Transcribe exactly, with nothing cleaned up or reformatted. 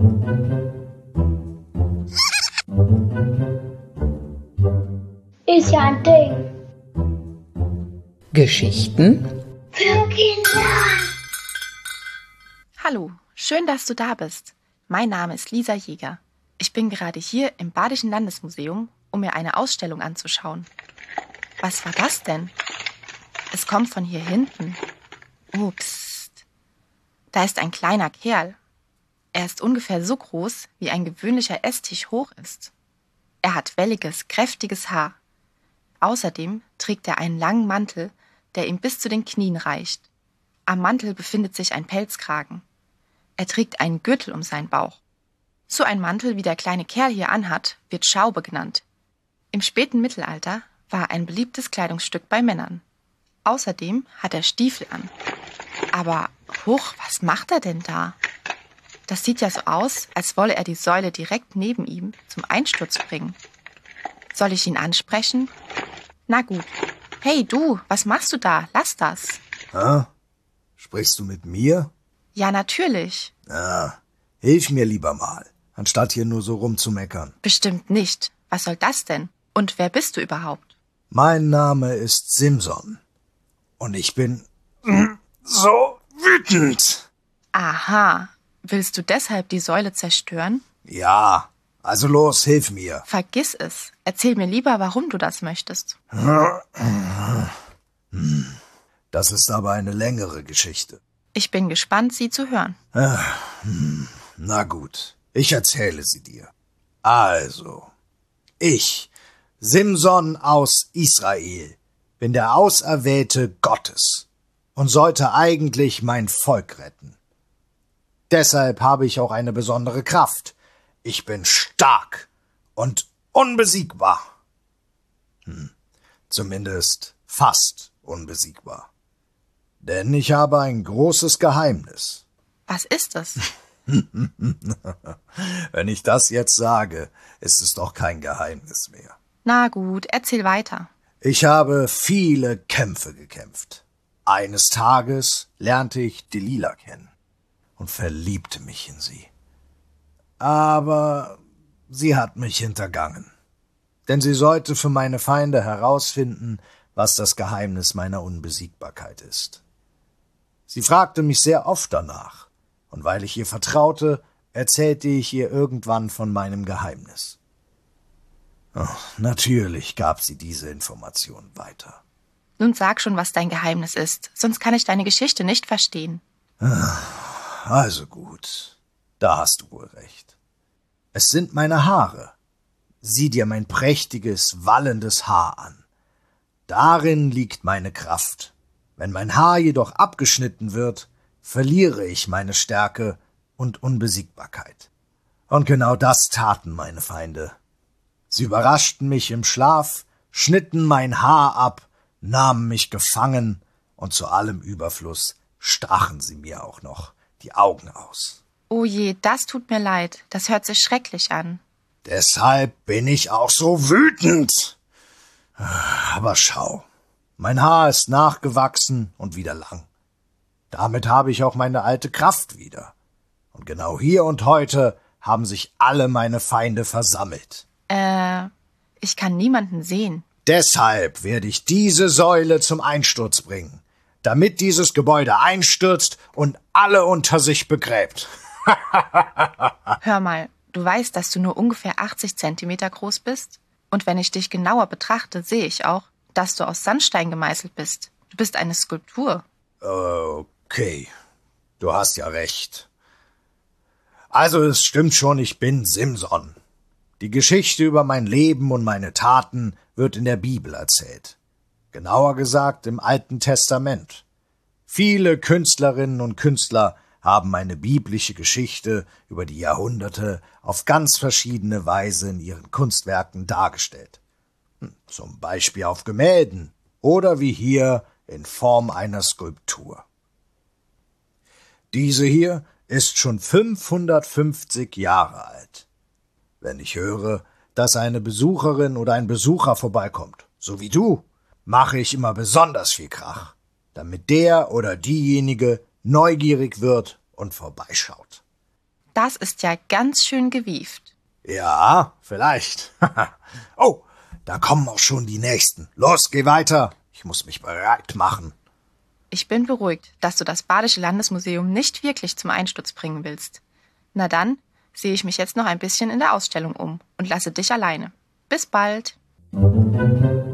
Ist ja ein Ding. Geschichten Für Kinder. Hallo, schön, dass du da bist. Mein Name ist Lisa Jäger. Ich bin gerade hier im Badischen Landesmuseum, um mir eine Ausstellung anzuschauen. Was war das denn? Es kommt von hier hinten. Oh, psst. Da ist ein kleiner Kerl. Er ist ungefähr so groß, wie ein gewöhnlicher Esstisch hoch ist. Er hat welliges, kräftiges Haar. Außerdem trägt er einen langen Mantel, der ihm bis zu den Knien reicht. Am Mantel befindet sich ein Pelzkragen. Er trägt einen Gürtel um seinen Bauch. So ein Mantel, wie der kleine Kerl hier anhat, wird Schaube genannt. Im späten Mittelalter war er ein beliebtes Kleidungsstück bei Männern. Außerdem hat er Stiefel an. Aber, huch, was macht er denn da? Das sieht ja so aus, als wolle er die Säule direkt neben ihm zum Einsturz bringen. Soll ich ihn ansprechen? Na gut. Hey du, was machst du da? Lass das. Hä? Sprichst du mit mir? Ja, natürlich. Ah, hilf mir lieber mal, anstatt hier nur so rumzumeckern. Bestimmt nicht. Was soll das denn? Und wer bist du überhaupt? Mein Name ist Simson. Und ich bin so wütend. Aha. Willst du deshalb die Säule zerstören? Ja, also los, hilf mir. Vergiss es. Erzähl mir lieber, warum du das möchtest. Das ist aber eine längere Geschichte. Ich bin gespannt, sie zu hören. Na gut, ich erzähle sie dir. Also, ich, Simson aus Israel, bin der Auserwählte Gottes und sollte eigentlich mein Volk retten. Deshalb habe ich auch eine besondere Kraft. Ich bin stark und unbesiegbar. Hm, zumindest fast unbesiegbar. Denn ich habe ein großes Geheimnis. Was ist es? Wenn ich das jetzt sage, ist es doch kein Geheimnis mehr. Na gut, erzähl weiter. Ich habe viele Kämpfe gekämpft. Eines Tages lernte ich Delila kennen und verliebte mich in sie. Aber sie hat mich hintergangen. Denn sie sollte für meine Feinde herausfinden, was das Geheimnis meiner Unbesiegbarkeit ist. Sie fragte mich sehr oft danach, und weil ich ihr vertraute, erzählte ich ihr irgendwann von meinem Geheimnis. Oh, natürlich gab sie diese Information weiter. Nun sag schon, was dein Geheimnis ist, sonst kann ich deine Geschichte nicht verstehen. Also gut, da hast du wohl recht. Es sind meine Haare. Sieh dir mein prächtiges, wallendes Haar an. Darin liegt meine Kraft. Wenn mein Haar jedoch abgeschnitten wird, verliere ich meine Stärke und Unbesiegbarkeit. Und genau das taten meine Feinde. Sie überraschten mich im Schlaf, schnitten mein Haar ab, nahmen mich gefangen und zu allem Überfluss stachen sie mir auch noch die Augen aus. Oh je, das tut mir leid. Das hört sich schrecklich an. Deshalb bin ich auch so wütend. Aber schau, mein Haar ist nachgewachsen und wieder lang. Damit habe ich auch meine alte Kraft wieder. Und genau hier und heute haben sich alle meine Feinde versammelt. Äh, ich kann niemanden sehen. Deshalb werde ich diese Säule zum Einsturz bringen, damit dieses Gebäude einstürzt und alle unter sich begräbt. Hör mal, du weißt, dass du nur ungefähr achtzig Zentimeter groß bist? Und wenn ich dich genauer betrachte, sehe ich auch, dass du aus Sandstein gemeißelt bist. Du bist eine Skulptur. Okay, du hast ja recht. Also es stimmt schon, ich bin Simson. Die Geschichte über mein Leben und meine Taten wird in der Bibel erzählt. Genauer gesagt im Alten Testament. Viele Künstlerinnen und Künstler haben meine biblische Geschichte über die Jahrhunderte auf ganz verschiedene Weise in ihren Kunstwerken dargestellt. Zum Beispiel auf Gemälden oder wie hier in Form einer Skulptur. Diese hier ist schon fünfhundertfünfzig Jahre alt. Wenn ich höre, dass eine Besucherin oder ein Besucher vorbeikommt, so wie du, mache ich immer besonders viel Krach, damit der oder diejenige neugierig wird und vorbeischaut. Das ist ja ganz schön gewieft. Ja, vielleicht. Oh, da kommen auch schon die Nächsten. Los, geh weiter. Ich muss mich bereit machen. Ich bin beruhigt, dass du das Badische Landesmuseum nicht wirklich zum Einsturz bringen willst. Na dann sehe ich mich jetzt noch ein bisschen in der Ausstellung um und lasse dich alleine. Bis bald.